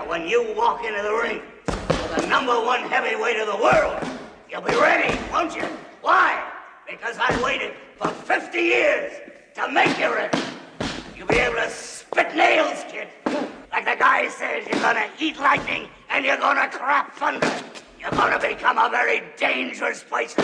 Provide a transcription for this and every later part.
when you walk into the ring with the #1 heavyweight of the world, you'll be ready, won't you? Why? Because I waited for 50 years to make you ready. You'll be able to spit nails, kid. Like the guy says, you're gonna eat lightning and you're gonna crap thunder. You're gonna become a very dangerous person.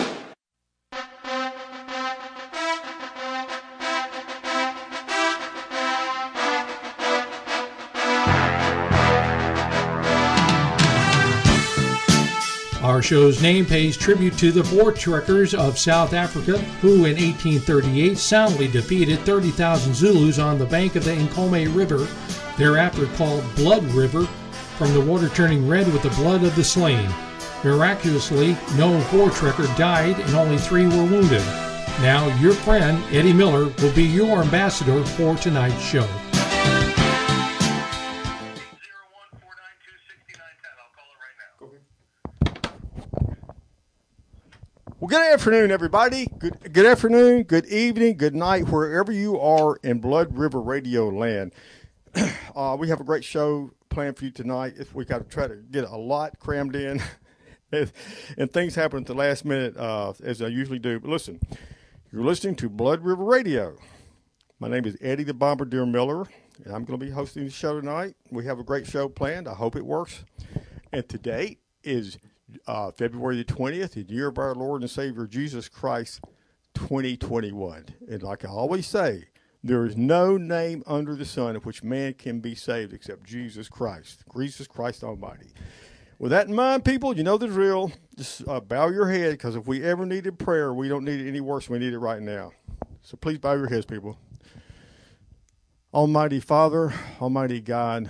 Our show's name pays tribute to the Voortrekkers of South Africa, who in 1838 soundly defeated 30,000 Zulus on the bank of the Nkomo River, thereafter called Blood River, from the water turning red with the blood of the slain. Miraculously, no Voortrekker died and only 3 were wounded. Now, your friend, Eddie Miller, will be your ambassador for tonight's show. Well, good afternoon, everybody. Good afternoon, good evening, good night, wherever you are in Blood River Radio land. We have a great show planned for you tonight. We got to try to get a lot crammed in, and things happen at the last minute, as I usually do. But listen, you're listening to Blood River Radio. My name is Eddie the Bombardier Miller, and I'm going to be hosting the show tonight. We have a great show planned. I hope it works. And today is February the 20th, the year of our Lord and Savior Jesus Christ, 2021. And like I always say, there is no name under the sun in which man can be saved except Jesus Christ Almighty. With that in mind, people, you know the drill. Just bow your head, because if we ever needed prayer, we don't need it any worse than we need it right now. So please bow your heads, people. Almighty Father, Almighty God,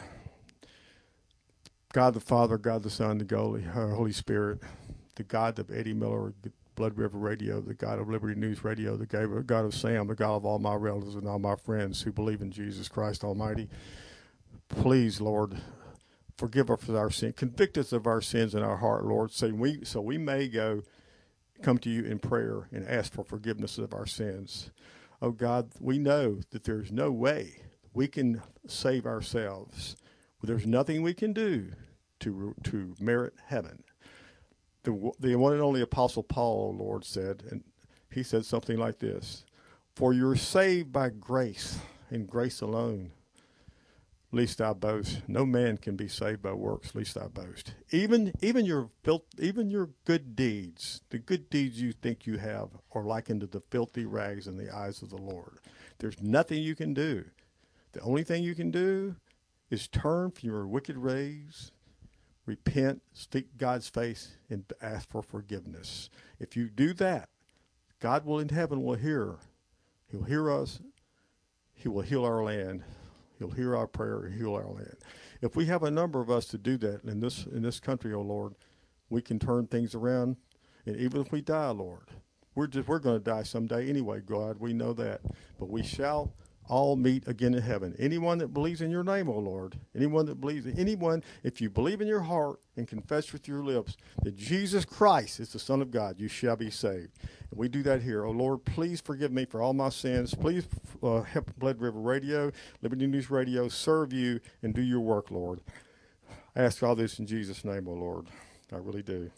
God the Father, God the Son, the Holy Spirit, the God of Eddie Miller, Blood River Radio, the God of Liberty News Radio, the God of Sam, the God of all my relatives and all my friends who believe in Jesus Christ Almighty. Please, Lord, forgive us of our sin. Convict us of our sins in our heart, Lord, so we may come to you in prayer and ask for forgiveness of our sins. Oh, God, we know that there's no way we can save ourselves. There's nothing we can do to merit heaven. The one and only Apostle Paul, Lord, said, and he said something like this: "For you're saved by grace, and grace alone. Least I boast. No man can be saved by works. Least I boast." Even your good deeds, the good deeds you think you have, are likened to the filthy rags in the eyes of the Lord. There's nothing you can do. The only thing you can do is turn from your wicked ways, repent, seek God's face, and ask for forgiveness. If you do that, God in heaven will hear. He'll hear us. He will heal our land. He'll hear our prayer and heal our land. If we have a number of us to do that in this country, oh Lord, we can turn things around. And even if we die, Lord, we're going to die someday anyway, God. We know that. But we shall all meet again in heaven. Anyone that believes in your name, O Lord, if you believe in your heart and confess with your lips that Jesus Christ is the Son of God, you shall be saved. And we do that here. O Lord, please forgive me for all my sins. Please help Blood River Radio, Liberty News Radio, serve you and do your work, Lord. I ask all this in Jesus' name, O Lord. I really do.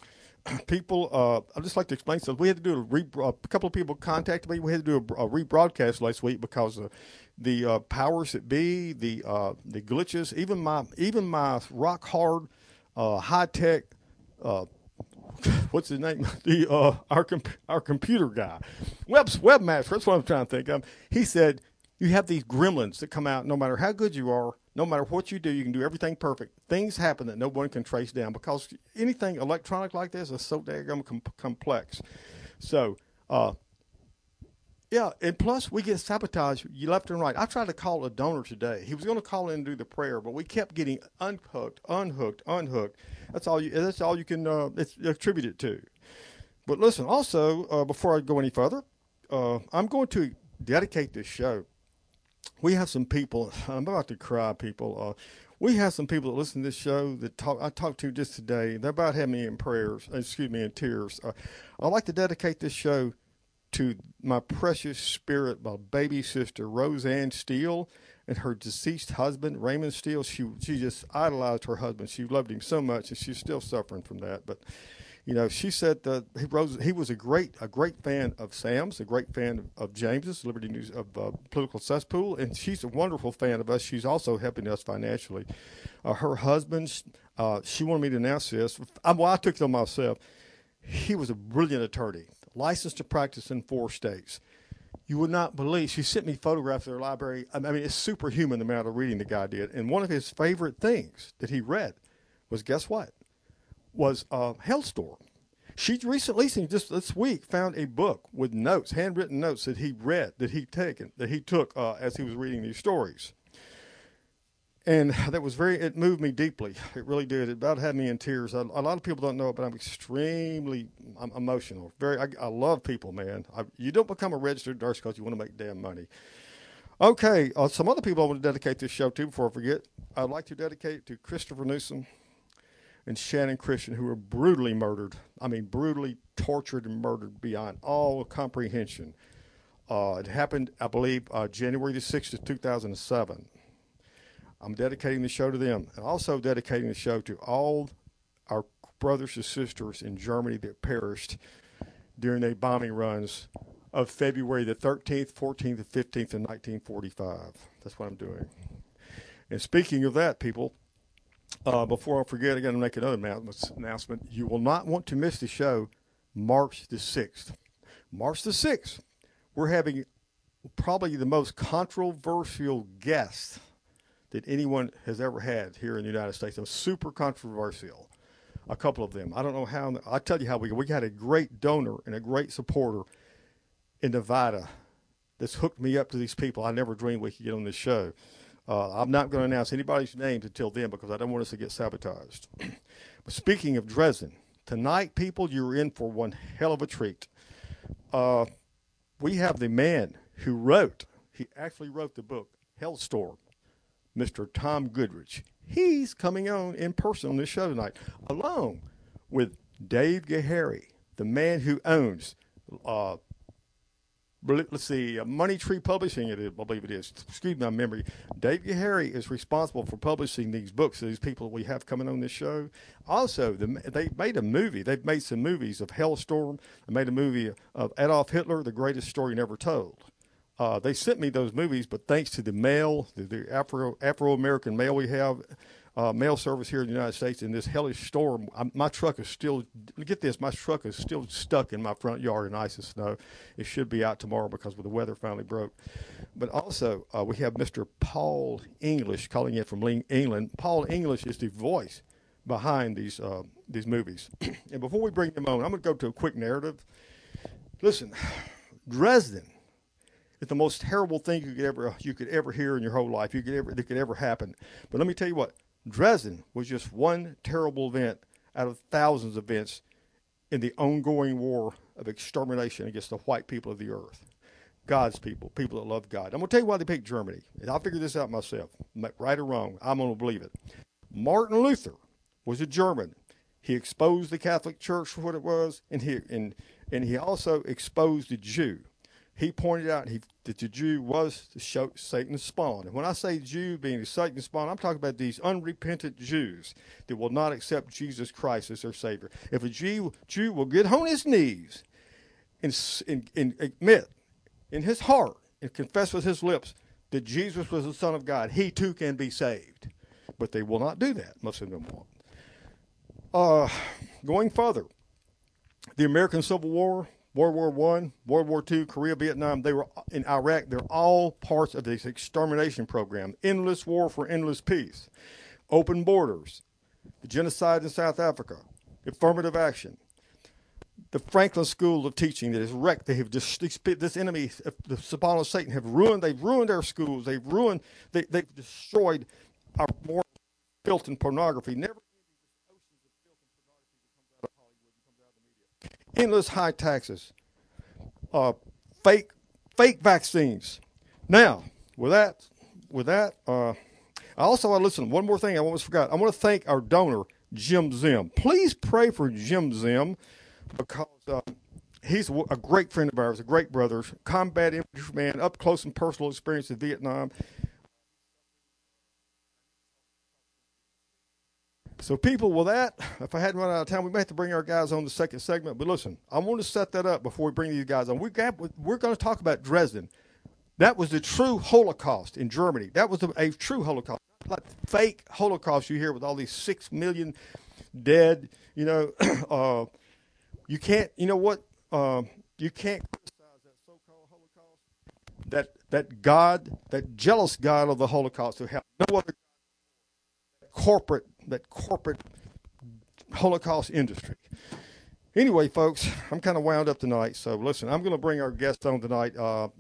People, I'd just like to explain something. We had to do a couple of people contacted me. We had to do a rebroadcast last week because of the powers that be, the glitches, even my rock hard, high tech, what's his name? Our computer guy, webmaster. That's what I'm trying to think of. He said, you have these gremlins that come out. No matter how good you are, no matter what you do, you can do everything perfect. Things happen that no one can trace down because anything electronic like this is so damn complex. So, yeah, and plus we get sabotaged left and right. I tried to call a donor today. He was going to call in and do the prayer, but we kept getting unhooked. That's all you can attribute it to. But listen, also, before I go any further, I'm going to dedicate this show. We have some people, I'm about to cry, people. We have some people that listen to this show that I talked to just today. They're about having me in tears. I'd like to dedicate this show to my precious spirit, my baby sister, Roseanne Steele, and her deceased husband, Raymond Steele, she just idolized her husband. She loved him so much, and she's still suffering from that. But she said that he was a great fan of Sam's, a great fan of James's, Liberty News, of Political Cesspool, and she's a wonderful fan of us. She's also helping us financially. Her husband, she wanted me to announce this. I took it on myself. He was a brilliant attorney, licensed to practice in 4 states. You would not believe. She sent me photographs of their library. I mean, it's superhuman the amount of reading the guy did. And one of his favorite things that he read was, guess what? Was Hellstorm. She recently, just this week, found a book with notes, handwritten notes that he read, that he took as he was reading these stories. And it moved me deeply. It really did. It about had me in tears. A lot of people don't know it, but I'm emotional. I love people, man. You don't become a registered nurse because you want to make damn money. Okay, some other people I want to dedicate this show to before I forget. I'd like to dedicate it to Christopher Newsom and Shannon Christian, who were brutally murdered. I mean, brutally tortured and murdered beyond all comprehension. It happened, I believe, January the 6th of 2007. I'm dedicating the show to them, and also dedicating the show to all our brothers and sisters in Germany that perished during the bombing runs of February the 13th, 14th, and 15th in 1945. That's what I'm doing. And speaking of that, people, before I forget, I got to make another announcement. You will not want to miss the show March the 6th. March the 6th, we're having probably the most controversial guest that anyone has ever had here in the United States. They're super controversial, a couple of them. I don't know how. I'll tell you how we had a great donor and a great supporter in Nevada that's hooked me up to these people. I never dreamed we could get on this show. I'm not going to announce anybody's names until then because I don't want us to get sabotaged. But speaking of Dresden, tonight, people, you're in for one hell of a treat. We have the man who actually wrote the book, Hellstorm, Mr. Tom Goodrich. He's coming on in person on this show tonight, along with Dave Gahary, the man who owns, Money Tree Publishing, I believe it is. Excuse my memory. Dave Gahary is responsible for publishing these books, these people we have coming on this show. Also, they made a movie. They've made some movies of Hellstorm. They made a movie of Adolf Hitler, The Greatest Story Never Told. They sent me those movies, but thanks to the mail, the Afro-American mail we have, mail service here in the United States, in this hellish storm, my truck is still, get this, my truck is still stuck in my front yard in ice and snow. It should be out tomorrow because the weather finally broke. But also, we have Mr. Paul English calling in from England. Paul English is the voice behind these movies. And before we bring them on, I'm going to go to a quick narrative. Listen, Dresden. It's the most terrible thing you could ever hear in your whole life. That could ever happen. But let me tell you what, Dresden was just one terrible event out of thousands of events in the ongoing war of extermination against the white people of the earth. God's people that love God. I'm going to tell you why they picked Germany. And I'll figure this out myself, right or wrong. I'm going to believe it. Martin Luther was a German. He exposed the Catholic Church for what it was, and he also exposed the Jew. He pointed out that the Jew was Satan's spawn. And when I say Jew being Satan's spawn, I'm talking about these unrepentant Jews that will not accept Jesus Christ as their Savior. If a Jew will get on his knees and admit in his heart and confess with his lips that Jesus was the Son of God, he too can be saved. But they will not do that. Most of them won't. Going further, the American Civil War, World War I, World War II, Korea, Vietnam, they were in Iraq. They're all parts of this extermination program. Endless war for endless peace. Open borders. The genocide in South Africa. Affirmative action. The Franklin School of Teaching that is wrecked. They have just, this enemy, the spawn of Satan, they've ruined our schools. They've destroyed our more filth and pornography. Never endless high taxes, fake vaccines. Now, with that, I listen. One more thing I almost forgot. I want to thank our donor, Jim Zim. Please pray for Jim Zim because he's a great friend of ours, a great brother, combat infantryman, up close and personal experience in Vietnam. So, people, with that, if I hadn't run out of time, we may have to bring our guys on the second segment. But listen, I want to set that up before we bring these guys on. We're going to talk about Dresden. That was the true Holocaust in Germany. That was a true Holocaust, not like fake Holocaust you hear with all these 6 million dead. You know, you can't. You know what? You can't criticize that so-called Holocaust. That God, that jealous God of the Holocaust, who had no other corporate Holocaust industry. Anyway, folks, I'm kind of wound up tonight. So listen, I'm going to bring our guest on tonight.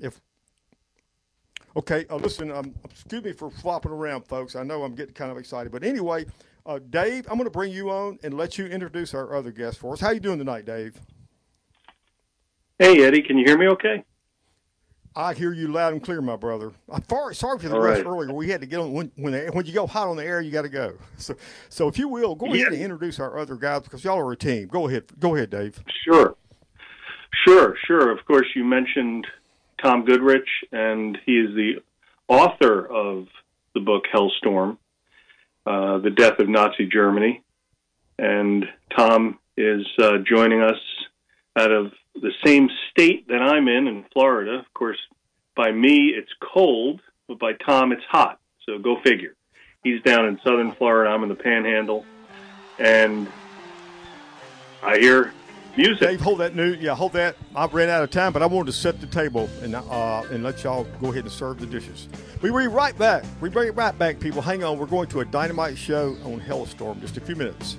Listen, excuse me for flopping around, folks. I know I'm getting kind of excited, but anyway, Dave, I'm going to bring you on and let you introduce our other guest for us. How you doing tonight, Dave? Hey, Eddie, can you hear me okay? I hear you loud and clear, my brother. I'm sorry for the rush earlier. We had to get on when you go hot on the air, you got to go. So if you will, go ahead and introduce our other guys because y'all are a team. Go ahead, Dave. Sure. Of course, you mentioned Tom Goodrich, and he is the author of the book Hellstorm, The Death of Nazi Germany. And Tom is joining us out of the same state that I'm in Florida. Of course, by me, it's cold, but by Tom, it's hot. So go figure. He's down in southern Florida. I'm in the Panhandle. And I hear music. Dave, hold that. I've ran out of time, but I wanted to set the table and let y'all go ahead and serve the dishes. We'll be right back. We bring it right back, people. Hang on. We're going to a dynamite show on Hellstorm in just a few minutes.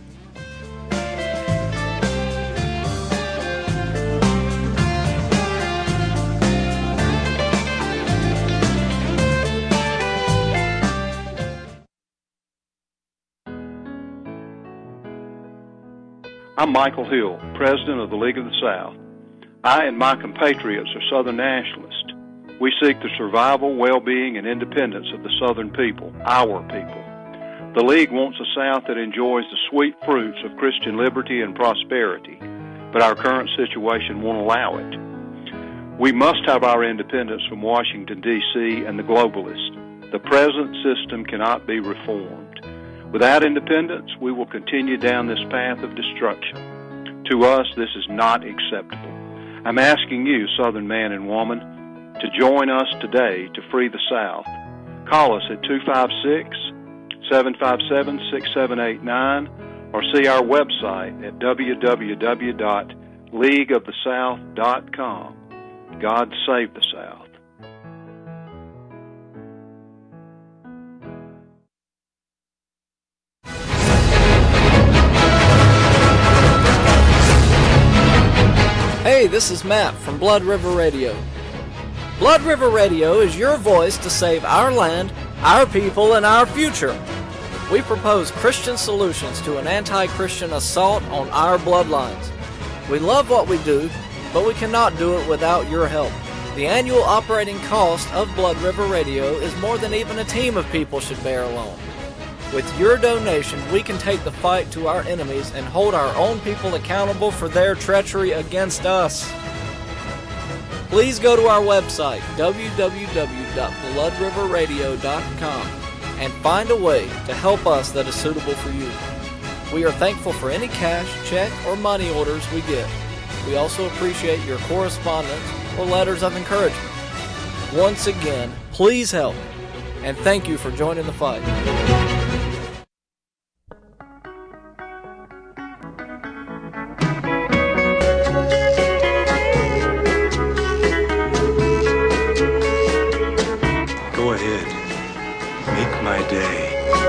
I'm Michael Hill, President of the League of the South. I and my compatriots are Southern nationalists. We seek the survival, well-being, and independence of the Southern people, our people. The League wants a South that enjoys the sweet fruits of Christian liberty and prosperity, but our current situation won't allow it. We must have our independence from Washington, D.C. and the globalists. The present system cannot be reformed. Without independence, we will continue down this path of destruction. To us, this is not acceptable. I'm asking you, Southern man and woman, to join us today to free the South. Call us at 256-757-6789 or see our website at www.leagueofthesouth.com. God save the South. Hey, this is Matt from Blood River Radio. Blood River Radio is your voice to save our land, our people, and our future. We propose Christian solutions to an anti-Christian assault on our bloodlines. We love what we do, but we cannot do it without your help. The annual operating cost of Blood River Radio is more than even a team of people should bear alone. With your donation, we can take the fight to our enemies and hold our own people accountable for their treachery against us. Please go to our website, www.bloodriverradio.com, and find a way to help us that is suitable for you. We are thankful for any cash, check, or money orders we get. We also appreciate your correspondence or letters of encouragement. Once again, please help, and thank you for joining the fight. Go ahead. Make my day.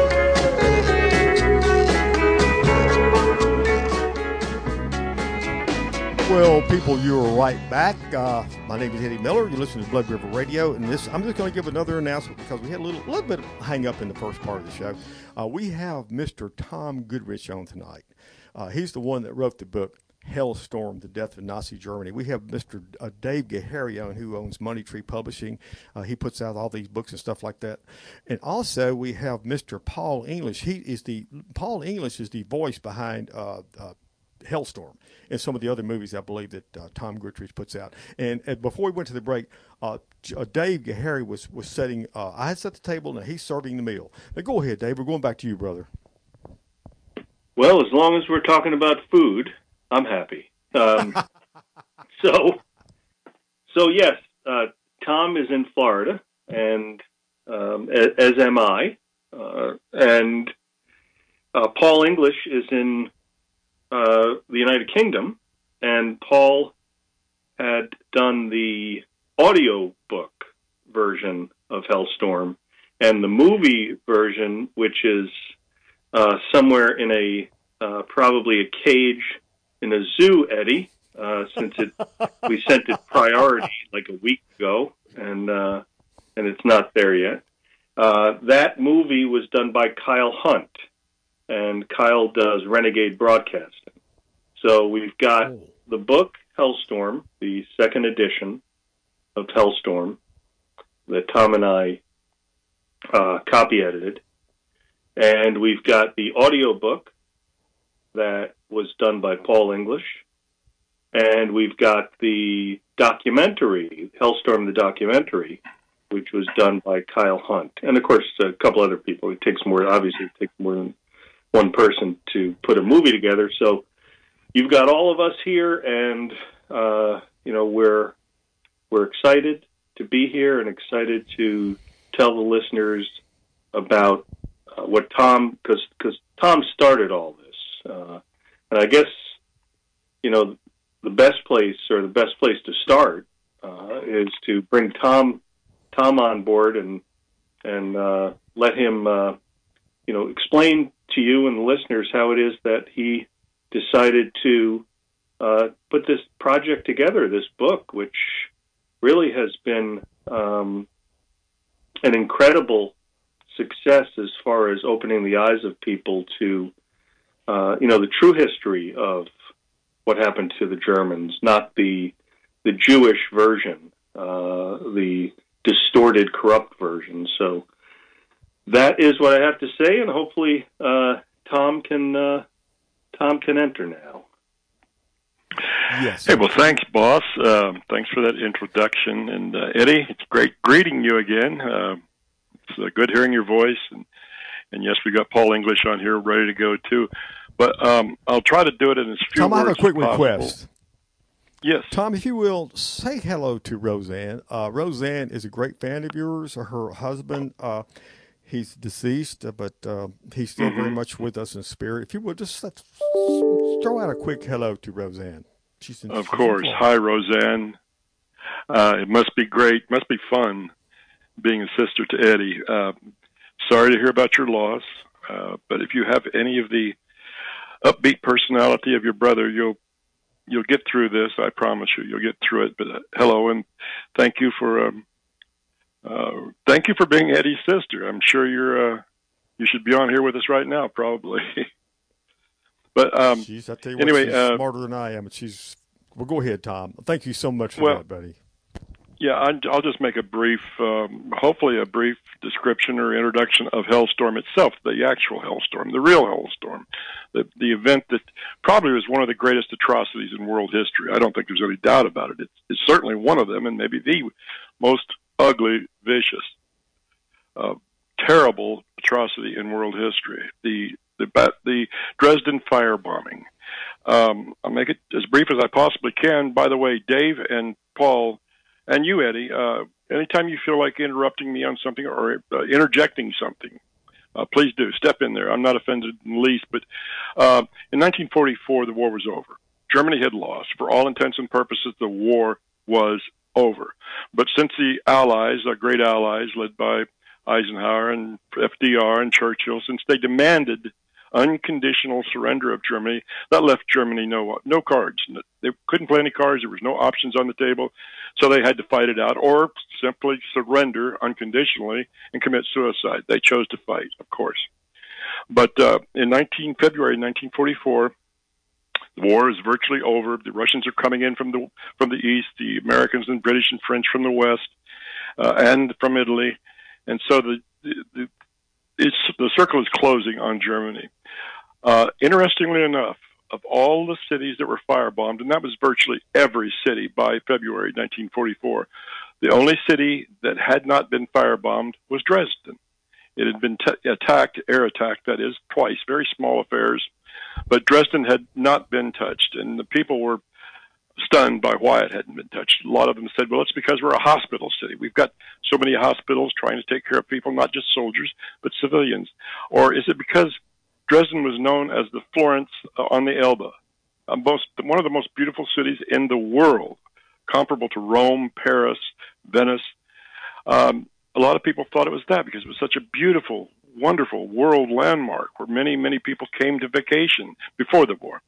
Well, people, you're right back. My name is Eddie Miller. You're listening to Blood River Radio, and I'm just going to give another announcement because we had a little bit of hang up in the first part of the show. We have Mr. Tom Goodrich on tonight. He's the one that wrote the book Hellstorm, The Death of Nazi Germany. We have Mr. Dave Gahary on, who owns Money Tree Publishing. He puts out all these books and stuff like that. And also we have Mr. Paul English. Paul English is the voice behind Hellstorm and some of the other movies I believe that Tom Goodrich puts out. And before we went to the break, Dave Gahary was setting. I had set the table and he's serving the meal. Now go ahead, Dave. We're going back to you, brother. Well, as long as we're talking about food, I'm happy. So yes, Tom is in Florida, and as am I, and Paul English is in the United Kingdom, and Paul had done the audio book version of Hellstorm, and the movie version, which is somewhere in a probably a cage in a zoo, Eddie, since we sent it priority like a week ago, and it's not there yet. That movie was done by Kyle Hunt, and Kyle does Renegade Broadcasting. So we've got the book Hellstorm, the second edition of Hellstorm, that Tom and I copy edited, and we've got the audio book that was done by Paul English, and we've got the documentary, Hellstorm the documentary, which was done by Kyle Hunt, and of course a couple other people. It takes more than one person to put a movie together. So you've got all of us here, and we're excited to be here and excited to tell the listeners about what Tom, because Tom started all this, and I guess the best place to start is to bring Tom on board and let him explain to you and the listeners how it is that he decided to put this project together, this book, which really has been an incredible success as far as opening the eyes of people to the true history of what happened to the Germans, not the Jewish version, the distorted, corrupt version. So that is what I have to say, and hopefully Tom can enter now. Yes. Hey, well, thanks, boss. Thanks for that introduction. And Eddie, it's great greeting you again. It's good hearing your voice. And yes, we got Paul English on here ready to go, too. But I'll try to do it in as few words as possible. Tom, I have a quick request. Yes. Tom, if you will, say hello to Roseanne. Roseanne is a great fan of yours. Her husband, he's deceased, but he's still very much with us in spirit. If you will, just throw out a quick hello to Roseanne. Of course. Hi, Roseanne. It must be great, must be fun being a sister to Eddie. Sorry to hear about your loss, but if you have any of the upbeat personality of your brother, you'll get through this. I promise you, you'll get through it. But hello, and thank you for being Eddie's sister. I'm sure you should be on here with us right now, probably. But jeez, I tell you anyway, what, she's smarter than I am. Well, go ahead, Tom. Thank you so much for that, buddy. Yeah, I'll just make a brief, hopefully a brief description or introduction of Hellstorm itself, the actual Hellstorm, the real Hellstorm, the event that probably was one of the greatest atrocities in world history. I don't think there's any doubt about it. It's certainly one of them, and maybe the most ugly, vicious, terrible atrocity in world history. The Dresden firebombing. I'll make it as brief as I possibly can. By the way, Dave and Paul, and you, Eddie, anytime you feel like interrupting me on something or interjecting something, please do. Step in there. I'm not offended in the least. But in 1944, the war was over. Germany had lost. For all intents and purposes, the war was over. But since the Allies, our great allies, led by Eisenhower and FDR and Churchill, since they demanded unconditional surrender of Germany, that left Germany no cards. They couldn't play any cards. There was no options on the table, so they had to fight it out or simply surrender unconditionally and commit suicide. They chose to fight, of course. But in February 1944, the war is virtually over. The Russians are coming in from the east, the Americans and British and French from the west, and from Italy, and so the circle is closing on Germany. Interestingly enough, of all the cities that were firebombed, and that was virtually every city by February 1944, the only city that had not been firebombed was Dresden. It had been attacked, air attacked, that is, twice, very small affairs. But Dresden had not been touched, and the people were stunned by why it hadn't been touched. A lot of them said, well, it's because we're a hospital city. We've got so many hospitals trying to take care of people, not just soldiers, but civilians. Or is it because Dresden was known as the Florence on the Elbe, one of the most beautiful cities in the world, comparable to Rome, Paris, Venice. A lot of people thought it was that because it was such a beautiful, wonderful world landmark where many, many people came to vacation before the war.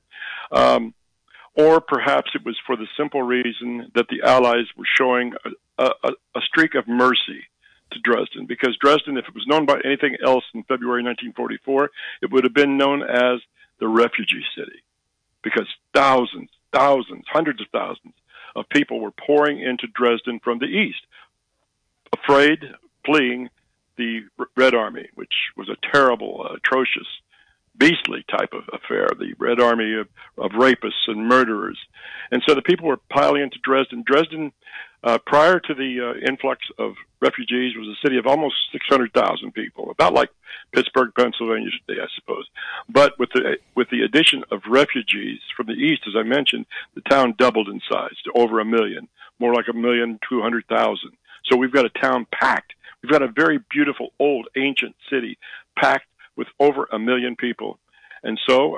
Or perhaps it was for the simple reason that the Allies were showing a streak of mercy to Dresden, because Dresden, if it was known by anything else in February 1944, it would have been known as the refugee city, because thousands, hundreds of thousands of people were pouring into Dresden from the east, afraid, fleeing the Red Army, which was a terrible, atrocious, beastly type of affair, the Red Army of rapists and murderers. And so the people were piling into Dresden. Dresden, prior to the influx of refugees, was a city of almost 600,000 people, about like Pittsburgh, Pennsylvania today, I suppose. But with the addition of refugees from the east, as I mentioned, the town doubled in size to over 1 million, more like 1,200,000. So we've got a town packed. We've got a very beautiful, old, ancient city packed with over 1 million people. And so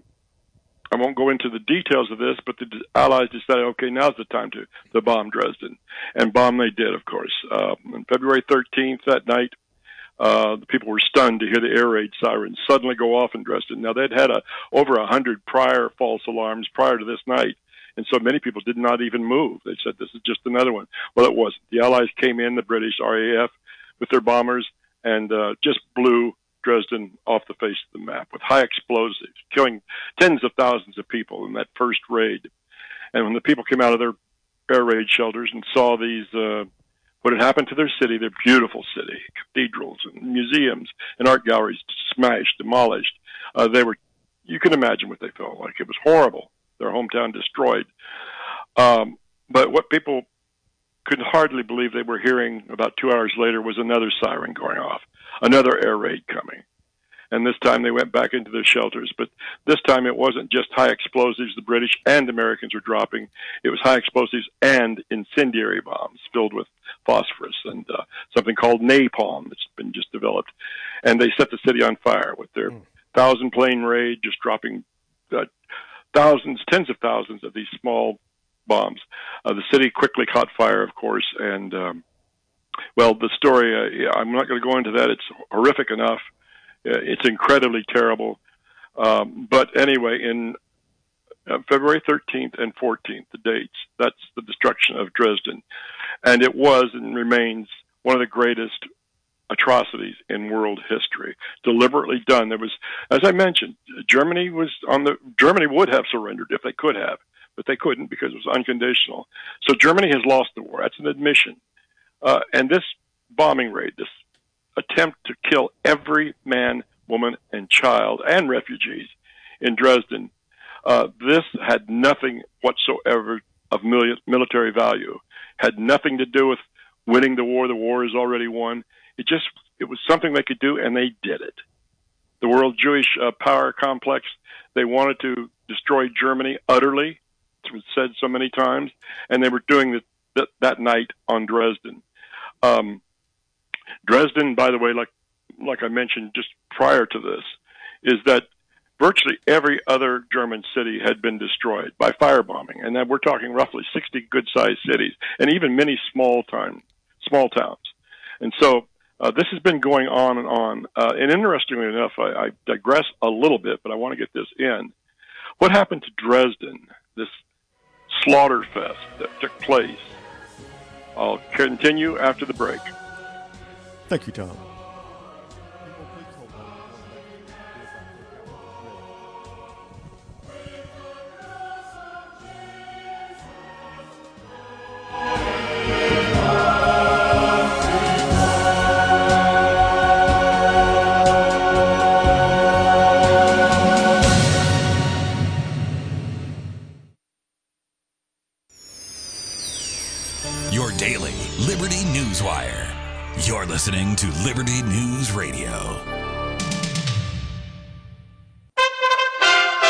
I won't go into the details of this, but the Allies decided, okay, now's the time to bomb Dresden. And bomb they did, of course. On February 13th, that night, the people were stunned to hear the air raid sirens suddenly go off in Dresden. Now, they'd had over 100 prior false alarms prior to this night, and so many people did not even move. They said, this is just another one. Well, it wasn't. The Allies came in, the British RAF, with their bombers, and just blew Dresden off the face of the map with high explosives, killing tens of thousands of people in that first raid. And when the people came out of their air raid shelters and saw these, what had happened to their city, their beautiful city, cathedrals and museums and art galleries smashed, demolished, you can imagine what they felt like. It was horrible. Their hometown destroyed. But what people could hardly believe they were hearing about 2 hours later was another siren going off, another air raid coming. And this time they went back into their shelters. But this time it wasn't just high explosives the British and Americans were dropping. It was high explosives and incendiary bombs filled with phosphorus and something called napalm that's been just developed. And they set the city on fire with their 1,000-plane raid, just dropping thousands, tens of thousands of these small bombs. The city quickly caught fire, of course, and well, the story, I'm not going to go into that. It's horrific enough. It's incredibly terrible. But anyway, in February 13th and 14th, the dates, that's the destruction of Dresden. And it was and remains one of the greatest atrocities in world history, deliberately done. There was, as I mentioned, Germany would have surrendered if they could have, but they couldn't because it was unconditional. So Germany has lost the war. That's an admission. And this bombing raid, this attempt to kill every man, woman, and child, and refugees in Dresden, this had nothing whatsoever of military value, had nothing to do with winning the war. The war is already won. It was something they could do, and they did it. The World Jewish Power Complex, they wanted to destroy Germany utterly. It was said so many times, and they were doing that night on Dresden. Dresden, by the way, like I mentioned just prior to this, is that virtually every other German city had been destroyed by firebombing, and that we're talking roughly 60 good-sized cities, and even many small towns. And so this has been going on and on. And interestingly enough, I digress a little bit, but I want to get this in. What happened to Dresden, this slaughter fest that took place? I'll continue after the break. Thank you, Tom. Your daily Liberty News Wire. You're listening to Liberty News Radio.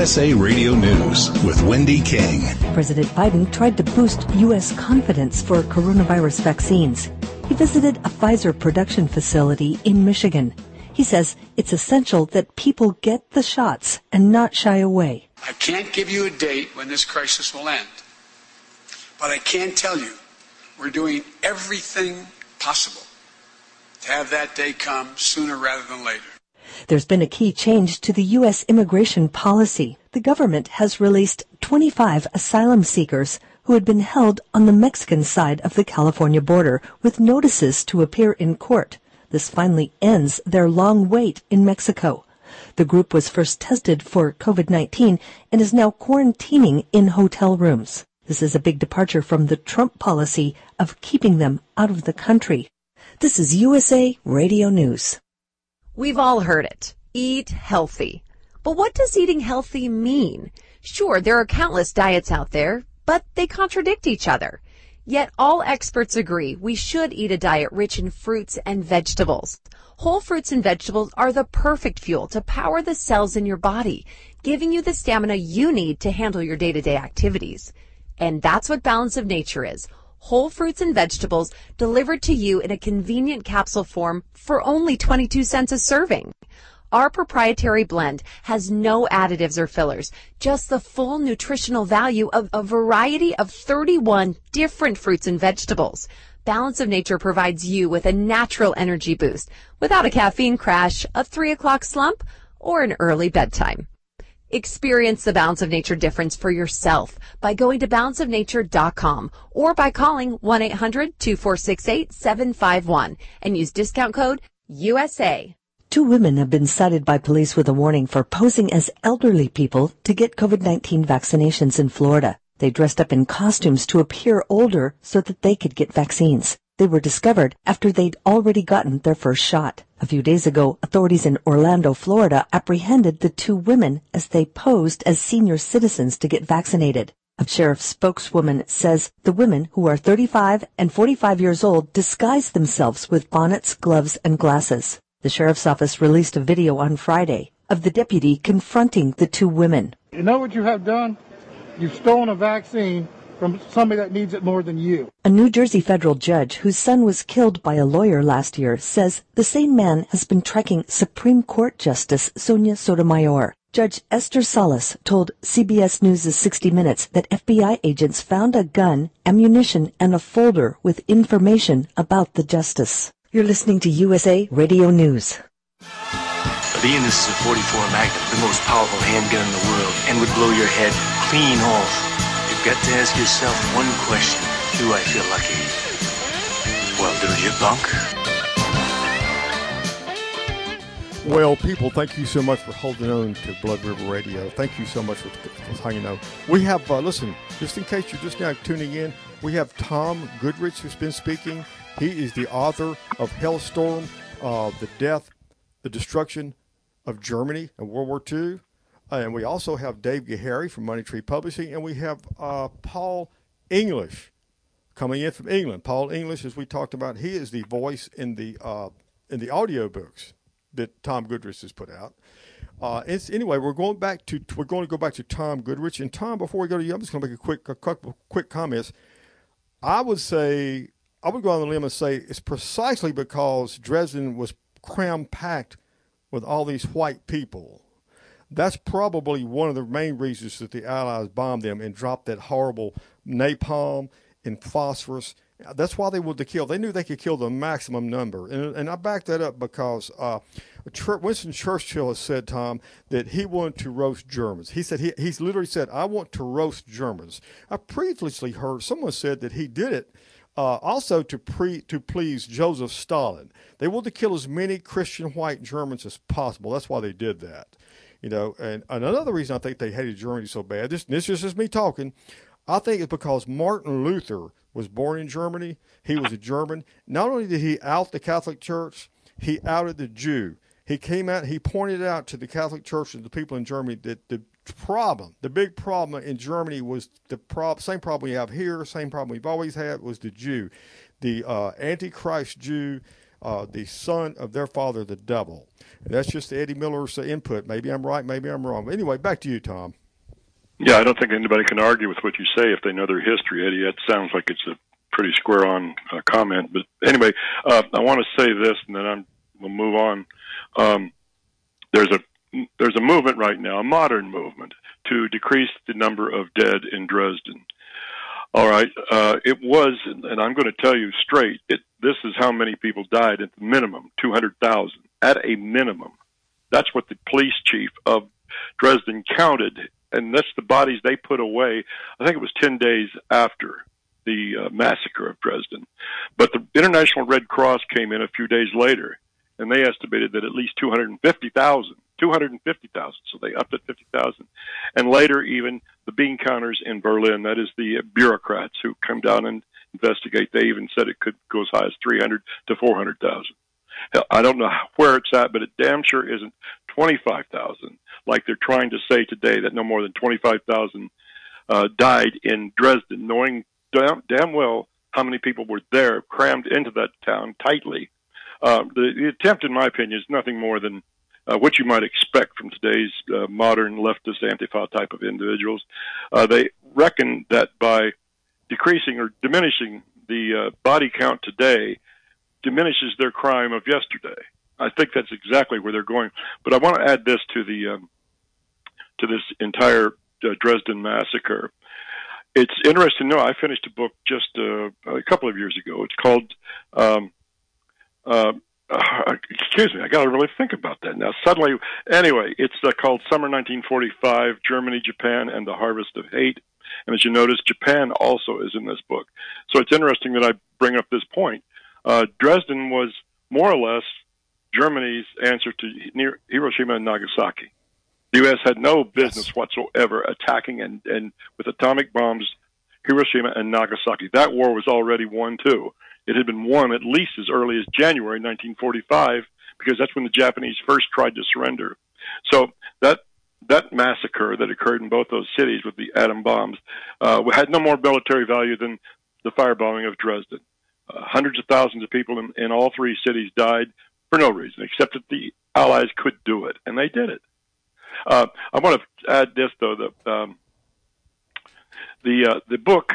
USA Radio News with Wendy King. President Biden tried to boost U.S. confidence for coronavirus vaccines. He visited a Pfizer production facility in Michigan. He says it's essential that people get the shots and not shy away. I can't give you a date when this crisis will end, but I can tell you we're doing everything possible to have that day come sooner rather than later. There's been a key change to the U.S. immigration policy. The government has released 25 asylum seekers who had been held on the Mexican side of the California border with notices to appear in court. This finally ends their long wait in Mexico. The group was first tested for COVID-19 and is now quarantining in hotel rooms. This is a big departure from the Trump policy of keeping them out of the country. This is USA Radio News. We've all heard it. Eat healthy. But what does eating healthy mean? Sure, there are countless diets out there, but they contradict each other. Yet all experts agree we should eat a diet rich in fruits and vegetables. Whole fruits and vegetables are the perfect fuel to power the cells in your body, giving you the stamina you need to handle your day-to-day activities. And that's what Balance of Nature is. Whole fruits and vegetables delivered to you in a convenient capsule form for only 22 cents a serving. Our proprietary blend has no additives or fillers, just the full nutritional value of a variety of 31 different fruits and vegetables. Balance of Nature provides you with a natural energy boost without a caffeine crash, a 3 o'clock slump, or an early bedtime. Experience the Balance of Nature difference for yourself by going to balanceofnature.com or by calling 1-800-2468-751 and use discount code USA. 2 women have been cited by police with a warning for posing as elderly people to get COVID-19 vaccinations in Florida. They dressed up in costumes to appear older so that they could get vaccines. They were discovered after they'd already gotten their first shot. A few days ago, authorities in Orlando, Florida, apprehended the 2 women as they posed as senior citizens to get vaccinated. A sheriff's spokeswoman says the women, who are 35 and 45 years old, disguised themselves with bonnets, gloves, and glasses. The sheriff's office released a video on Friday of the deputy confronting the 2 women. You know what you have done? You've stolen a vaccine from somebody that needs it more than you. A New Jersey federal judge whose son was killed by a lawyer last year says the same man has been tracking Supreme Court Justice Sonia Sotomayor. Judge Esther Salas told CBS News' 60 Minutes that FBI agents found a gun, ammunition, and a folder with information about the justice. You're listening to USA Radio News. Being this is a .44 Magnum, the most powerful handgun in the world, and would blow your head clean off. You've got to ask yourself one question. Do I feel lucky? Well, do you, punk? Well, people, thank you so much for holding on to Blood River Radio. Thank you so much for hanging out. We have, listen, just in case you're just now tuning in, we have Tom Goodrich who's been speaking. He is the author of Hellstorm, The Death, the Destruction of Germany in World War II. And we also have Dave Gahary from Money Tree Publishing, and we have Paul English coming in from England. Paul English, as we talked about, he is the voice in the audio books that Tom Goodrich has put out. Anyway, we're going to go back to Tom Goodrich. And Tom, before we go to you, I'm just going to make a quick comments. I would go on the limb and say it's precisely because Dresden was cram-packed with all these white people. That's probably one of the main reasons that the Allies bombed them and dropped that horrible napalm and phosphorus. That's why they wanted to kill. They knew they could kill the maximum number. And I back that up because Winston Churchill has said, Tom, that he wanted to roast Germans. He said, he's literally said, I want to roast Germans. I previously heard someone said that he did it also to please Joseph Stalin. They wanted to kill as many Christian white Germans as possible. That's why they did that. You know, and another reason I think they hated Germany so bad, this is just me talking, I think it's because Martin Luther was born in Germany. He was a German. Not only did he out the Catholic Church, he outed the Jew. He came out, he pointed out to the Catholic Church and the people in Germany that the big problem in Germany was same problem we have here, same problem we've always had, was the Jew. The Antichrist Jew the son of their father, the devil. And that's just Eddie Miller's input. Maybe I'm right, maybe I'm wrong. But anyway, back to you, Tom. Yeah, I don't think anybody can argue with what you say if they know their history, Eddie. That sounds like it's a pretty square-on comment. But anyway, I want to say this, and then we'll move on. There's a movement right now, a modern movement, to decrease the number of dead in Dresden. All right, it was, and I'm going to tell you straight, this is how many people died at the minimum, 200,000, at a minimum. That's what the police chief of Dresden counted, and that's the bodies they put away. I think it was 10 days after the massacre of Dresden. But the International Red Cross came in a few days later, and they estimated that at least 250,000. So they upped at 50,000. And later, even the bean counters in Berlin, that is the bureaucrats who come down and investigate, they even said it could go as high as 300 to 400,000. I don't know where it's at, but it damn sure isn't 25,000, like they're trying to say today, that no more than 25,000 died in Dresden, knowing damn well how many people were there, crammed into that town tightly. The attempt, in my opinion, is nothing more than what you might expect from today's modern leftist Antifa type of individuals. They reckon that by decreasing or diminishing the body count today diminishes their crime of yesterday. I think that's exactly where they're going. But I want to add this to this entire Dresden massacre. It's interesting to know, I finished a book just a couple of years ago. It's called excuse me, I got to really think about that now. Suddenly, anyway, it's called Summer 1945, Germany, Japan, and the Harvest of Hate. And as you notice, Japan also is in this book. So it's interesting that I bring up this point. Dresden was more or less Germany's answer to Hiroshima and Nagasaki. The U.S. had no business whatsoever attacking and with atomic bombs Hiroshima and Nagasaki. That war was already won, too. It had been won at least as early as January 1945, because that's when the Japanese first tried to surrender. So that massacre that occurred in both those cities with the atom bombs had no more military value than the firebombing of Dresden. Hundreds of thousands of people in all three cities died for no reason, except that the Allies could do it, and they did it. I want to add this, though, that the book,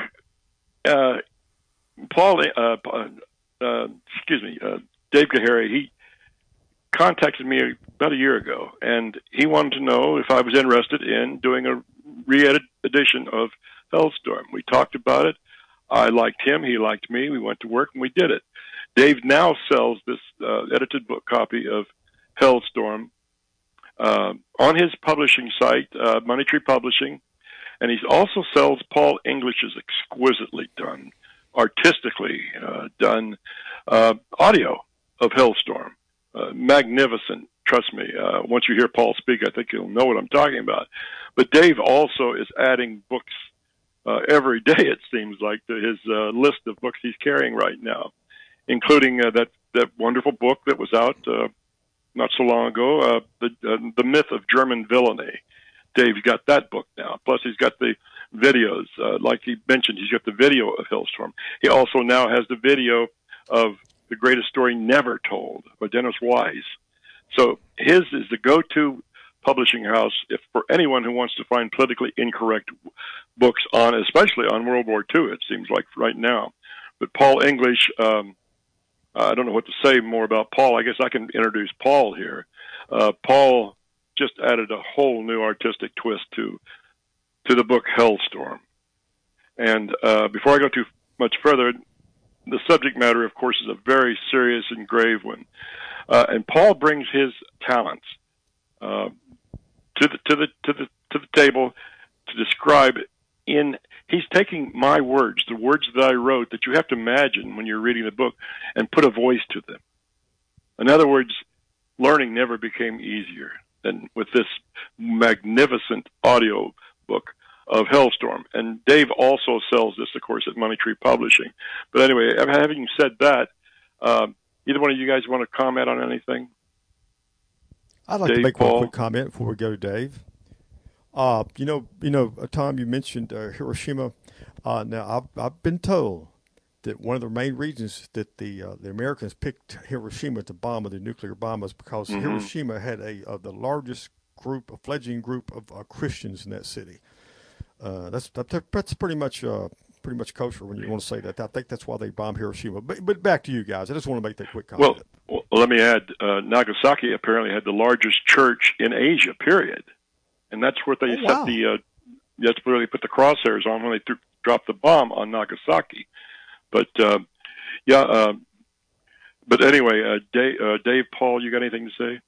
Dave Gahary, he contacted me about a year ago, and he wanted to know if I was interested in doing a re-edited edition of Hellstorm. We talked about it. I liked him. He liked me. We went to work, and we did it. Dave now sells this edited book copy of Hellstorm on his publishing site, Money Tree Publishing, and he also sells Paul English's exquisitely done, artistically done audio of Hellstorm. Magnificent, trust me. Once you hear Paul speak, I think you'll know what I'm talking about. But Dave also is adding books every day, it seems like, to his list of books he's carrying right now, including that wonderful book that was out not so long ago, The Myth of German Villainy. Dave's got that book now. Plus, he's got the videos. Like he mentioned, he's got the video of Hellstorm. He also now has the video of The Greatest Story Never Told by Dennis Wise. So his is the go-to publishing house for anyone who wants to find politically incorrect books on, especially on World War II, it seems like right now. But Paul English, I don't know what to say more about Paul. I guess I can introduce Paul here. Paul just added a whole new artistic twist to the book Hellstorm. And before I go too much further, the subject matter, of course, is a very serious and grave one. And Paul brings his talents to the table to describe he's taking my words, the words that I wrote that you have to imagine when you're reading the book, and put a voice to them. In other words, learning never became easier than with this magnificent audio book of Hellstorm. And Dave also sells this, of course, at Money Tree Publishing. But anyway, having said that, either one of you guys want to comment on anything? I'd like to make one quick comment before we go to Dave. Tom, you mentioned Hiroshima. Now, I've been told that one of the main reasons that the Americans picked Hiroshima to bomb with the nuclear bomb was because Hiroshima had the largest fledgling group of Christians in that city. That's pretty much kosher when you want to say that. I think that's why they bombed Hiroshima. But back to you guys. I just want to make that quick comment. Well, let me add, Nagasaki apparently had the largest church in Asia, period. And that's where they that's where they put the crosshairs on when they dropped the bomb on Nagasaki. But, but anyway, Dave, Paul, you got anything to say?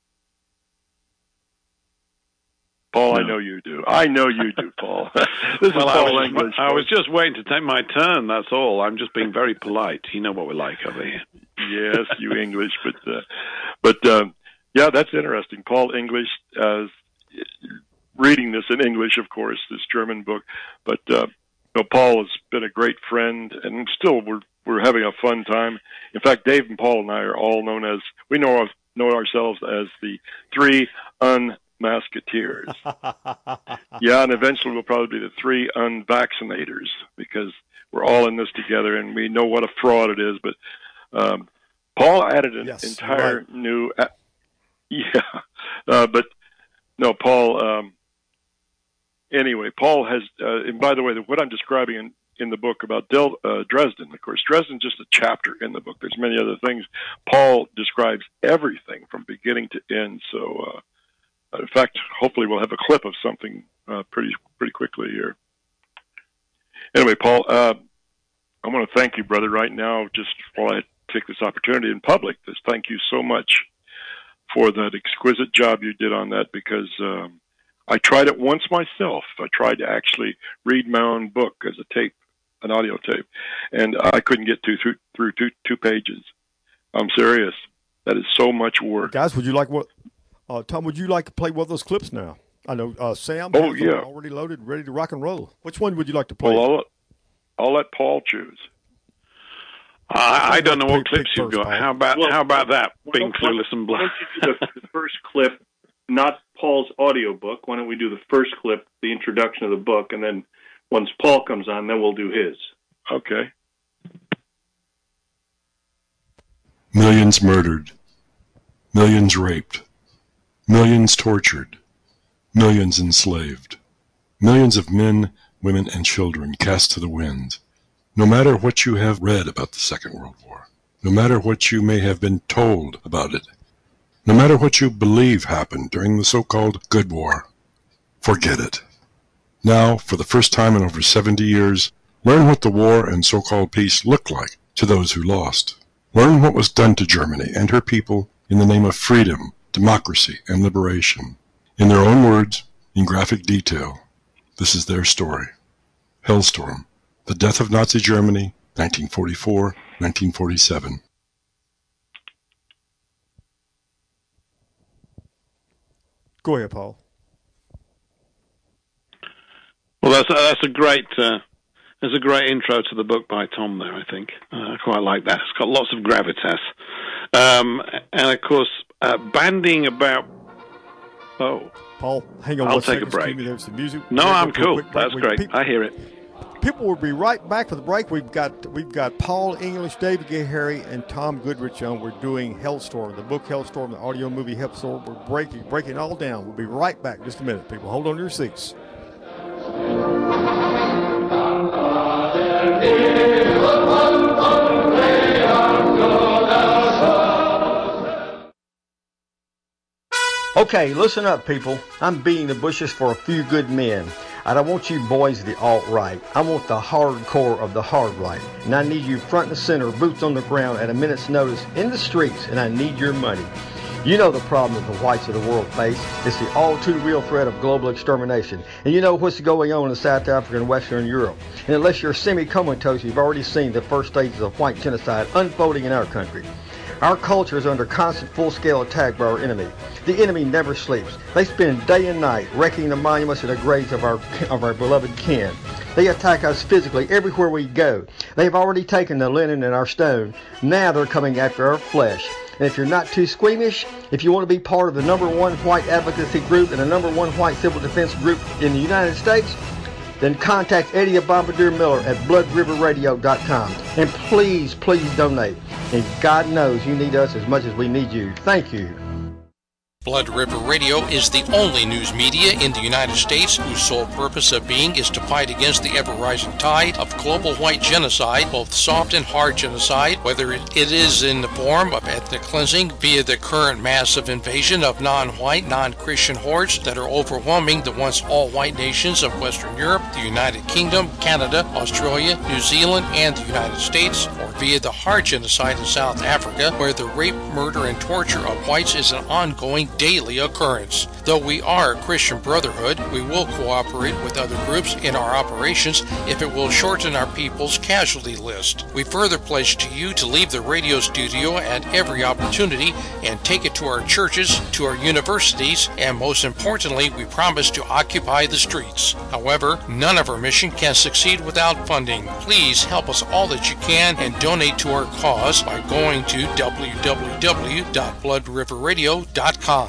Paul, no. I know you do. I know you do, Paul. This is Paul English. I was just waiting to take my turn, that's all. I'm just being very polite. You know what we're like over here. Yes, you English. But yeah, that's interesting. Paul English, reading this in English, of course, this German book. But Paul has been a great friend, and still we're having a fun time. In fact, Dave and Paul and I are all known as, we know ourselves as the three Unmasketeers. Yeah, and eventually we'll probably be the three unvaccinators, because we're all in this together, and we know what a fraud it is. But Paul added an entire new... but no, Paul... Anyway, Paul has... and by the way, what I'm describing in the book about Dresden, of course, Dresden's just a chapter in the book. There's many other things. Paul describes everything from beginning to end, so... in fact, hopefully we'll have a clip of something pretty quickly here. Anyway, Paul, I want to thank you, brother, right now, just while I take this opportunity in public. Thank you so much for that exquisite job you did on that, because I tried it once myself. I tried to actually read my own book as a tape, an audio tape, and I couldn't get through two pages. I'm serious. That is so much work. Guys, would you like what... Tom, would you like to play one of those clips now? I know Sam already loaded, ready to rock and roll. Which one would you like to play? Well, I'll let Paul choose. I don't know what clips you've got. How about that, being clueless and blind? Why don't you do the first clip, not Paul's audio book? Why don't we do the first clip, the introduction of the book, and then once Paul comes on, then we'll do his. Okay. Millions murdered. Millions raped. Millions tortured, millions enslaved, millions of men, women, and children cast to the wind. No matter what you have read about the Second World War, no matter what you may have been told about it, no matter what you believe happened during the so-called Good War, forget it. Now, for the first time in over 70 years, learn what the war and so-called peace looked like to those who lost. Learn what was done to Germany and her people in the name of freedom, democracy, and liberation. In their own words, in graphic detail, this is their story. Hellstorm, the death of Nazi Germany, 1944-1947. Go ahead, Paul. Well, that's a great intro to the book by Tom there, I think. I quite like that. It's got lots of gravitas. And of course, bandying about... Oh. Paul, hang on I'll one take second. a break. There's some music. No, I'm cool. That's great. I hear it. People will be right back for the break. We've got Paul English, David Gay-Harry, and Tom Goodrich on. We're doing Hellstorm, the book Hellstorm, the audio movie Hellstorm. We're breaking it all down. We'll be right back in just a minute, people. Hold on to your seats. Okay, listen up, people. I'm beating the bushes for a few good men. I don't want you boys of the alt-right. I want the hardcore of the hard-right. And I need you front and center, boots on the ground at a minute's notice in the streets, and I need your money. You know the problem that the whites of the world face. It's the all-too-real threat of global extermination. And you know what's going on in South Africa and Western Europe. And unless you're semi-comatose, you've already seen the first stages of white genocide unfolding in our country. Our culture is under constant full-scale attack by our enemy. The enemy never sleeps. They spend day and night wrecking the monuments and the graves of our beloved kin. They attack us physically everywhere we go. They've already taken the linen and our stone. Now they're coming after our flesh. And if you're not too squeamish, if you want to be part of the #1 white advocacy group and the #1 white civil defense group in the United States, then contact Eddie Bombardier Miller at bloodriverradio.com. And please, please donate. And God knows you need us as much as we need you. Thank you. Blood River Radio is the only news media in the United States whose sole purpose of being is to fight against the ever-rising tide of global white genocide, both soft and hard genocide, whether it is in the form of ethnic cleansing via the current massive invasion of non-white, non-Christian hordes that are overwhelming the once all-white nations of Western Europe, the United Kingdom, Canada, Australia, New Zealand, and the United States, or via the hard genocide in South Africa, where the rape, murder, and torture of whites is an ongoing daily occurrence. Though we are a Christian brotherhood, we will cooperate with other groups in our operations if it will shorten our people's casualty list. We further pledge to you to leave the radio studio at every opportunity and take it to our churches, to our universities, and most importantly, we promise to occupy the streets. However, none of our mission can succeed without funding. Please help us all that you can and donate to our cause by going to www.bloodriverradio.com.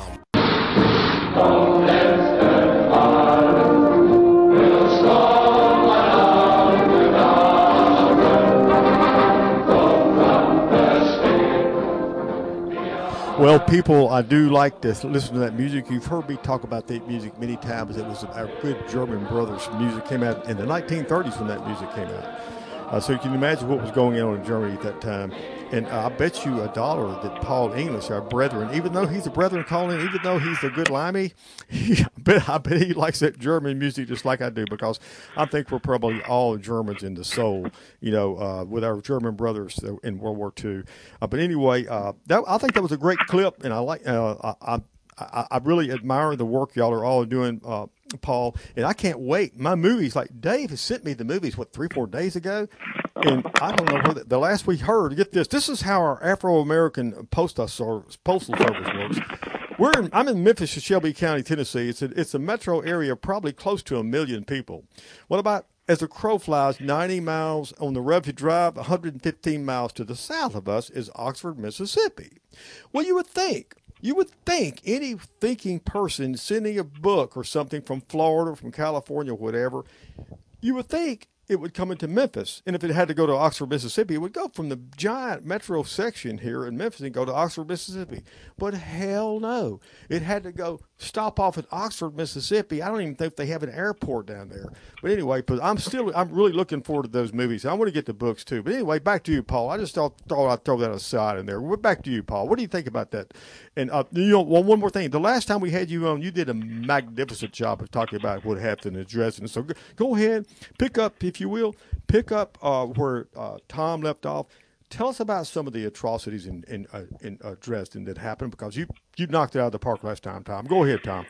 Well, people, I do like to listen to that music. You've heard me talk about that music many times. It was our good German brothers. Music came out in the 1930s when that music came out. So you can imagine what was going on in Germany at that time. And I bet you $1 that Paul English, our brethren, even though he's a brethren calling, even though he's a good limey, I bet he likes that German music just like I do, because I think we're probably all Germans in the soul, with our German brothers in World War II. But anyway, I think that was a great clip, and I really admire the work y'all are all doing, Paul, and I can't wait. My movies, like Dave has sent me the movies, 3-4 days ago, and I don't know where the last we heard. Get this. This is how our Afro-American postal service works. I'm in Memphis, Shelby County, Tennessee. It's a metro area of probably close to 1 million people. What about, as the crow flies, 90 miles on the Revue Drive, 115 miles to the south of us is Oxford, Mississippi. Well, you would think any thinking person sending a book or something from Florida, from California, whatever, you would think it would come into Memphis. And if it had to go to Oxford, Mississippi, it would go from the giant metro section here in Memphis and go to Oxford, Mississippi. But hell no. It had to go stop off at Oxford, Mississippi. I don't even think they have an airport down there. But anyway, but I'm really looking forward to those movies. I want to get the books too. But anyway, back to you, Paul. I just thought I'd throw that aside in there. We're back to you, Paul. What do you think about that? And one more thing. The last time we had you on, you did a magnificent job of talking about what happened in Dresden. So go ahead, pick up where Tom left off. Tell us about some of the atrocities in Dresden that happened, because you knocked it out of the park last time, Tom. Go ahead, Tom.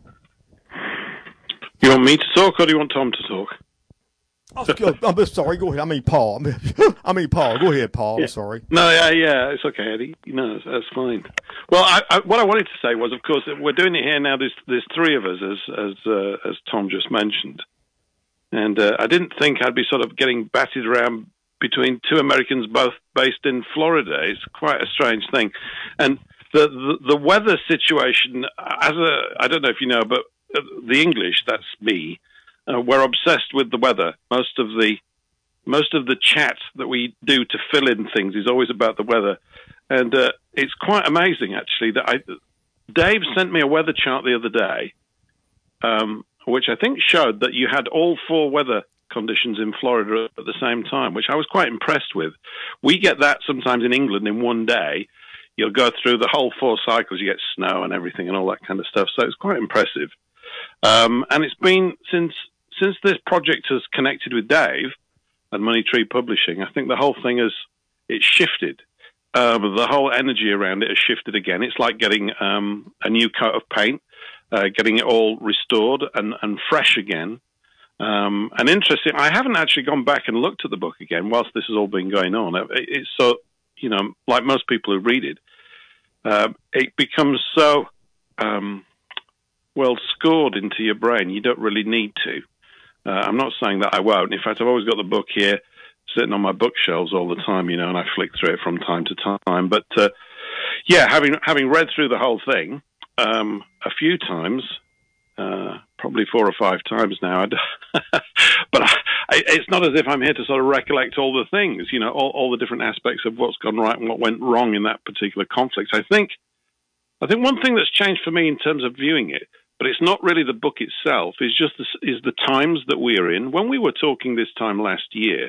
You want me to talk, or do you want Tom to talk? I'm sorry. Go ahead. I mean, Paul. Go ahead, Paul. Yeah. I'm sorry. No, yeah, it's okay, Eddie. No, that's fine. Well, what I wanted to say was, of course, we're doing it here now. There's three of us, as Tom just mentioned, and I didn't think I'd be sort of getting batted around between two Americans both based in Florida. It's quite a strange thing, and the weather situation. I don't know if you know, but the English, that's me. We're obsessed with the weather. Most of the chat that we do to fill in things is always about the weather, and it's quite amazing actually that Dave sent me a weather chart the other day, which I think showed that you had all four weather conditions in Florida at the same time, which I was quite impressed with. We get that sometimes in England in one day. You'll go through the whole four cycles. You get snow and everything and all that kind of stuff. So it's quite impressive. And it's been since this project has connected with Dave and Money Tree Publishing, I think the whole thing it's shifted. The whole energy around it has shifted again. It's like getting a new coat of paint, getting it all restored and fresh again. And interesting, I haven't actually gone back and looked at the book again whilst this has all been going on. It's so, like most people who read it, it becomes so well scored into your brain, you don't really need to. I'm not saying that I won't. In fact, I've always got the book here sitting on my bookshelves all the time, and I flick through it from time to time. But, having read through the whole thing a few times, probably 4 or 5 times now, it's not as if I'm here to sort of recollect all the things, all the different aspects of what's gone right and what went wrong in that particular conflict. I think one thing that's changed for me in terms of viewing it, but it's not really the book itself, is the times that we are in. When we were talking this time last year,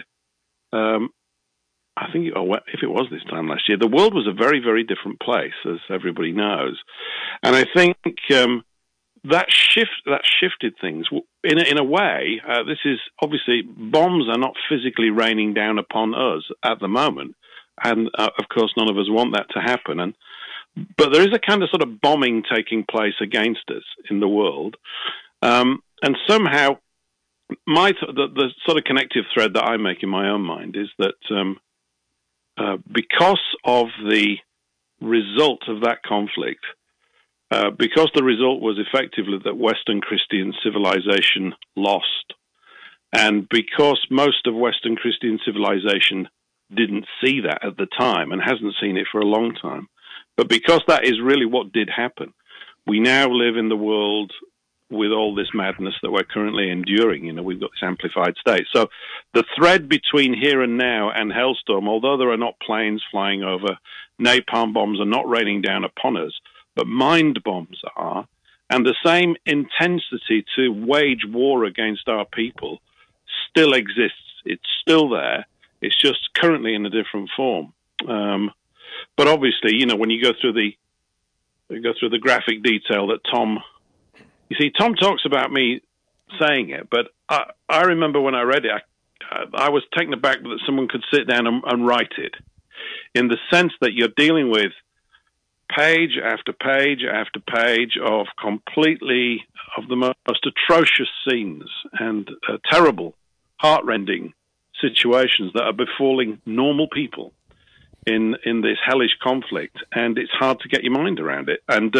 I think if it was this time last year, the world was a very, very different place, as everybody knows. And I think that shifted things in a way. This is obviously, bombs are not physically raining down upon us at the moment, and of course none of us want that to happen. But there is a kind of sort of bombing taking place against us in the world, and somehow the sort of connective thread that I make in my own mind is that because of the result of that conflict, because the result was effectively that Western Christian civilization lost, and because most of Western Christian civilization didn't see that at the time and hasn't seen it for a long time, but because that is really what did happen, we now live in the world with all this madness that we're currently enduring. We've got this amplified state. So the thread between here and now and Hellstorm, although there are not planes flying over, napalm bombs are not raining down upon us, but mind bombs are, and the same intensity to wage war against our people still exists. It's still there. It's just currently in a different form. But obviously, when you go through the graphic detail that Tom talks about me saying it, but I remember when I read it, I was taken aback that someone could sit down and write it, in the sense that you're dealing with page after page after page of the most atrocious scenes and terrible, heartrending situations that are befalling normal people in this hellish conflict, and it's hard to get your mind around it. And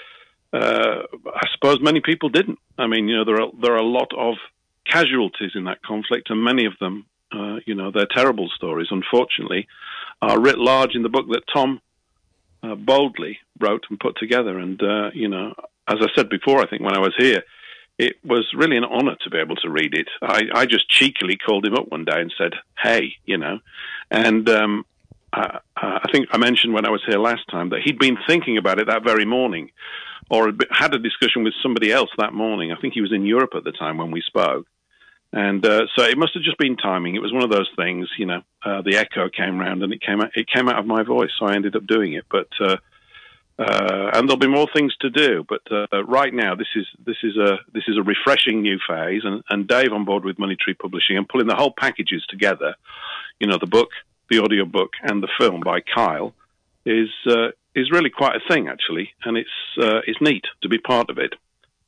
I suppose many people didn't. I mean, there are a lot of casualties in that conflict, and many of them, they're terrible stories, unfortunately, are writ large in the book that Tom boldly wrote and put together. And, as I said before, I think when I was here, it was really an honor to be able to read it. I just cheekily called him up one day and said, hey, and I think I mentioned when I was here last time that he'd been thinking about it that very morning, or had a discussion with somebody else that morning. I think he was in Europe at the time when we spoke. And so it must have just been timing. It was one of those things, the echo came round and it came out of my voice, so I ended up doing it. But and there'll be more things to do. But right now, this is a refreshing new phase. And Dave on board with Money Tree Publishing and pulling the whole packages together, the book, the audio book, and the film by Kyle is really quite a thing, actually, and it's neat to be part of it.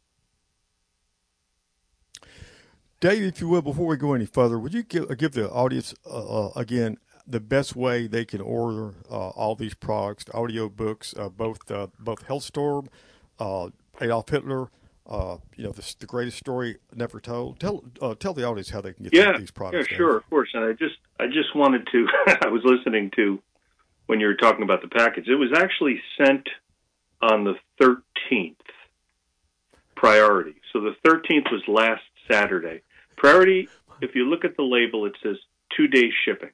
Dave, if you will, before we go any further, would you give the audience again the best way they can order all these products, the audio books, both Hellstorm, Adolf Hitler, the greatest story never told. Tell the audience how they can get these products. Yeah, sure, of course. And I just wanted to. I was listening to when you were talking about the package. It was actually sent on the 13th. Priority. So the 13th was last Saturday. Priority. If you look at the label, it says 2-day shipping.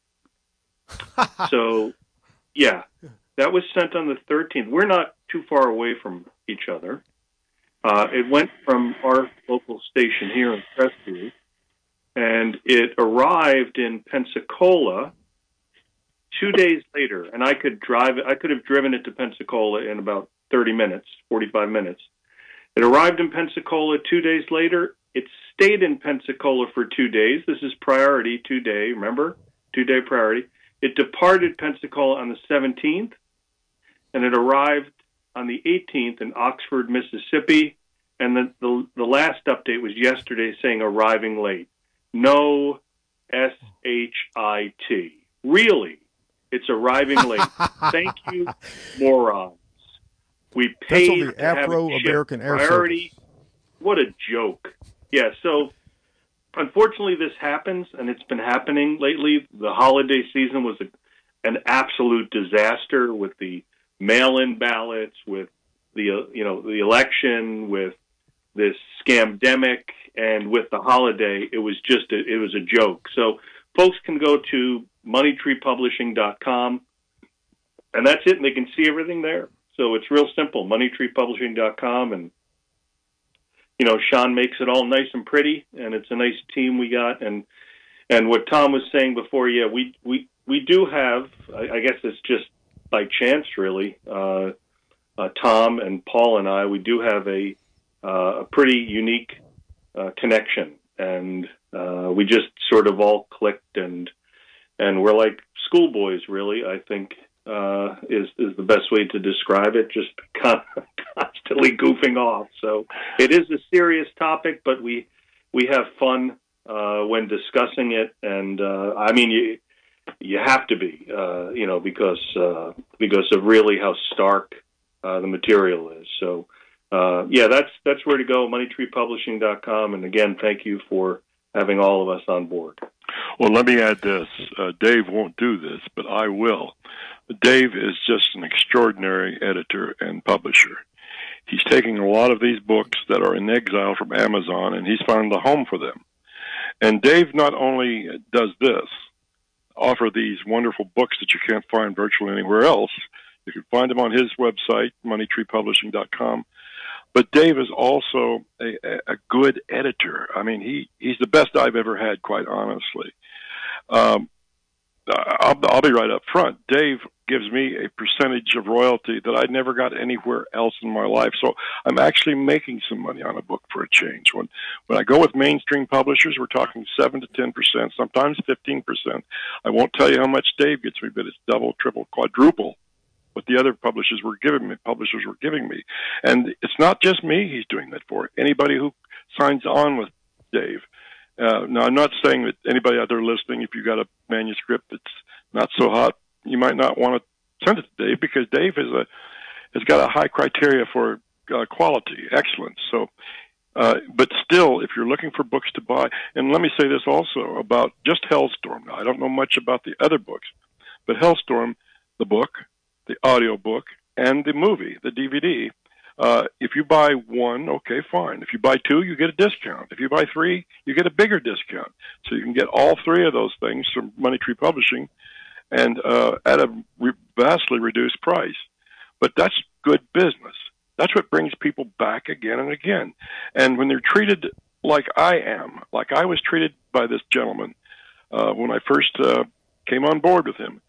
So, yeah, that was sent on the 13th. We're not too far away from each other. It went from our local station here in Crestview, and it arrived in Pensacola 2 days later. And I could have driven it to Pensacola in about 45 minutes. It arrived in Pensacola 2 days later. It stayed in Pensacola for 2 days. This is priority, 2-day, remember? 2-day priority. It departed Pensacola on the 17th, and it arrived on the 18th in Oxford, Mississippi. And the last update was yesterday saying arriving late. No SHIT. Really, it's arriving late. Thank you, morons. We paid the Afro-American Air priority. Service. What a joke. Yeah, so unfortunately this happens, and it's been happening lately. The holiday season was an absolute disaster with the mail-in ballots, with the election, with this scamdemic, and with the holiday, it was a joke. So folks can go to moneytreepublishing.com, and that's it, and they can see everything there. So it's real simple, moneytreepublishing.com, and Sean makes it all nice and pretty, and it's a nice team we got. And what Tom was saying before, yeah, we do have, I guess it's just by chance, really, Tom and Paul and I, we do have a pretty unique connection, and we just sort of all clicked, and we're like schoolboys, really, I think, is the best way to describe it, just constantly goofing off. So it is a serious topic, but we have fun when discussing it, and I mean, you have to be, because of really how stark the material is. So yeah, that's where to go, moneytreepublishing.com, and again, thank you for having all of us on board. Well, let me add this. Dave won't do this, but I will. Dave is just an extraordinary editor and publisher. He's taking a lot of these books that are in exile from Amazon, and he's found a home for them. And Dave not only does this, offer these wonderful books that you can't find virtually anywhere else. You can find them on his website, moneytreepublishing.com. But Dave is also a good editor. I mean, he's the best I've ever had, quite honestly. I'll be right up front. Dave gives me a percentage of royalty that I never got anywhere else in my life. So I'm actually making some money on a book for a change. When I go with mainstream publishers, we're talking 7 to 10%, sometimes 15%. I won't tell you how much Dave gets me, but it's double, triple, quadruple what the other publishers were giving me. And it's not just me he's doing that for. Anybody who signs on with Dave. Now, I'm not saying that anybody out there listening, if you got a manuscript that's not so hot, you might not want to send it to Dave, because Dave has got a high criteria for quality, excellence. So, but still, if you're looking for books to buy, and let me say this also about just Hellstorm. Now, I don't know much about the other books, but Hellstorm, the book, the audio book, and the movie, the DVD, if you buy one, okay, fine. If you buy two, you get a discount. If you buy three, you get a bigger discount. So you can get all three of those things from Money Tree Publishing, and at a vastly reduced price. But that's good business. That's what brings people back again and again. And when they're treated like I am, like I was treated by this gentleman when I first came on board with him,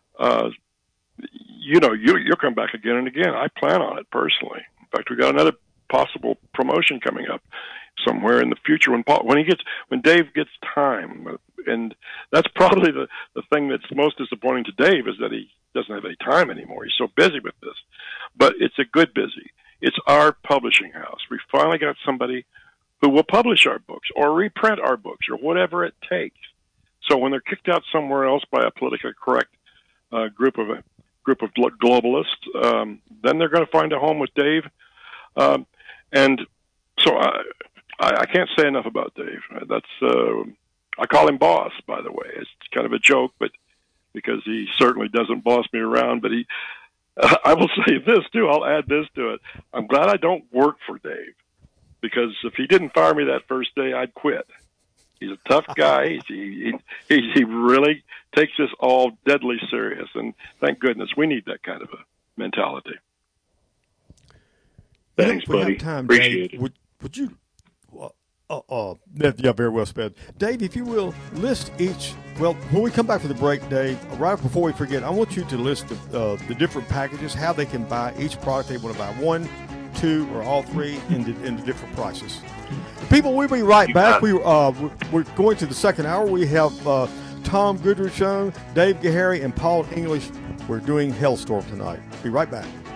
you'll come back again and again. I plan on it personally. In fact, we got another possible promotion coming up somewhere in the future when Dave gets time. And that's probably the thing that's most disappointing to Dave, is that he doesn't have any time anymore. He's so busy with this. But it's a good busy. It's our publishing house. We finally got somebody who will publish our books or reprint our books or whatever it takes. So when they're kicked out somewhere else by a politically correct group of globalists, then they're going to find a home with Dave. And so I can't say enough about Dave. I call him boss, by the way. It's kind of a joke, but because he certainly doesn't boss me around. But I will say this too. I'll add this to it. I'm glad I don't work for Dave, because if he didn't fire me that first day, I'd quit. He's a tough guy. He really takes this all deadly serious, and thank goodness we need that kind of a mentality. Thanks, buddy. Time, appreciate Dave, it. Would you? Yeah, very well said, Dave. If you will list each. Well, when we come back for the break, Dave, right before we forget, I want you to list the different packages, how they can buy each product they want to buy, 1, 2, or all three, in the different prices. People, we'll be right back. We're going to the second hour. We have Tom Goodrich on, Dave Gahary, and Paul English. We're doing Hellstorm tonight. Be right back.